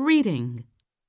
Reading.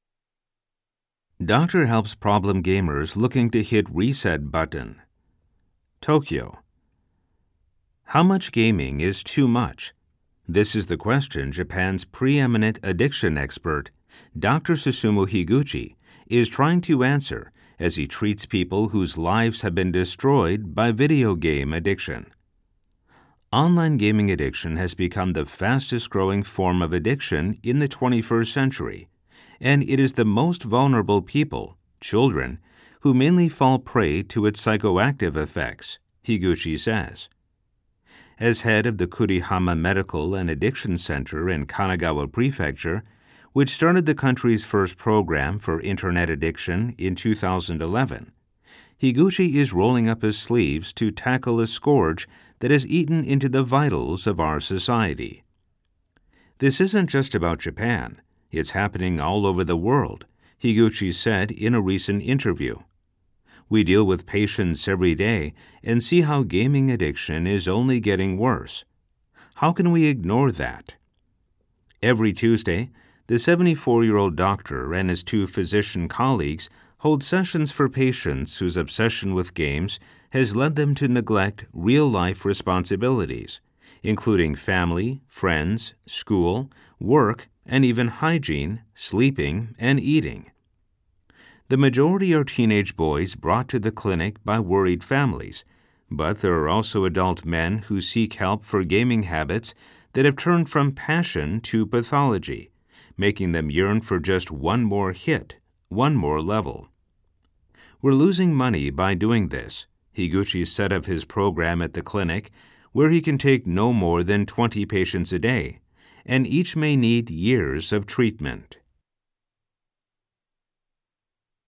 Doctor helps problem gamers looking to hit reset button. Tokyo. How much gaming is too much? This is the question Japan's preeminent addiction expert, Dr. Susumu Higuchi, is trying to answer as he treats people whose lives have been destroyed by video game addiction. Online gaming addiction has become the fastest-growing form of addiction in the 21st century, and it is the most vulnerable people, children, who mainly fall prey to its psychoactive effects, Higuchi says. As head of the Kurihama Medical and Addiction Center in Kanagawa Prefecture, which started the country's first program for internet addiction in 2011, Higuchi is rolling up his sleeves to tackle a scourge that has eaten into the vitals of our society. This isn't just about Japan. It's happening all over the world, Higuchi said in a recent interview. We deal with patients every day and see how gaming addiction is only getting worse. How can we ignore that? Every Tuesday, the 74-year-old doctor and his two physician colleagues hold sessions for patients whose obsession with games has led them to neglect real-life responsibilities, including family, friends, school, work, and even hygiene, sleeping, and eating. The majority are teenage boys brought to the clinic by worried families, but there are also adult men who seek help for gaming habits that have turned from passion to pathology, making them yearn for just one more hit, one more level. We're losing money by doing this, Higuchi said of his program at the clinic, where he can take no more than 20 patients a day, and each may need years of treatment.